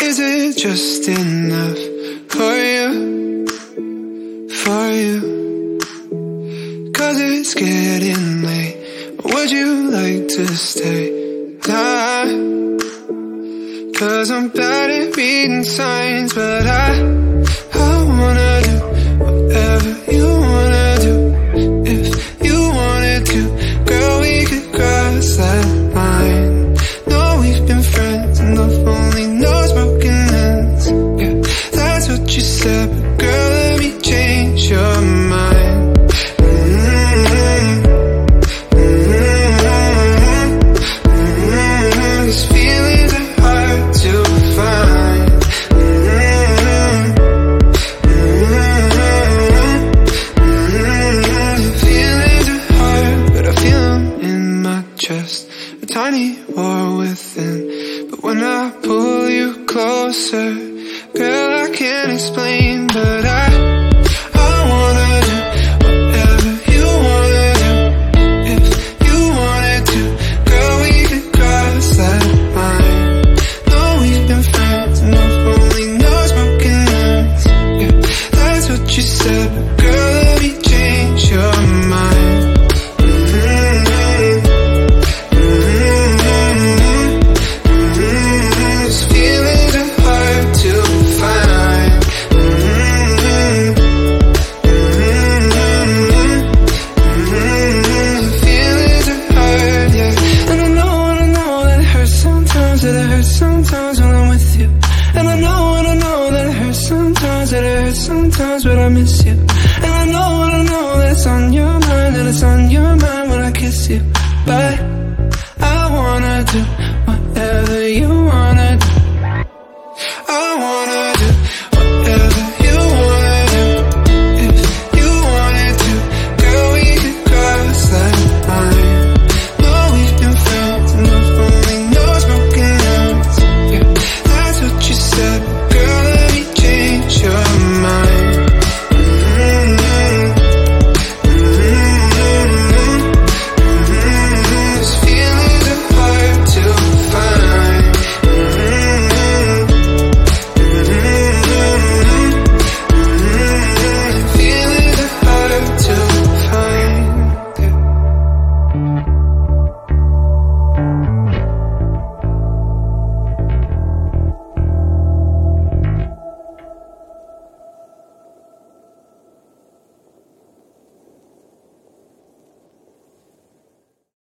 Is it just enough for you? For you? 'Cause it's getting late. Would you like to stay? Nah, 'cause I'm bad at reading signs, but I wanna do whatever you wanna do. If you wanted to, girl, we could cross that line. No, we've been friends and love only knows broken hands. Yeah, that's what you said, but girl, let me change your mind. These feelings are hard to find. Feelings are hard, but I feel them in my chest. A tiny war within, but when I pull you closer, girl, I can't explain, but I wanna do whatever you wanna do. If you wanted to, girl, we could cross that line. No, we've been friends and love only knows broken hands. Yeah, that's what you said, but girl, let me change your mind. These feelings are hard to find. Feelings are hard, yeah. And I know that it hurts sometimes, that it hurts sometimes when I'm with you. And I know that it hurts sometimes, that it hurts sometimes when I miss you. And I know that it's on your mind, that it's on your mind when I kiss you. Bye.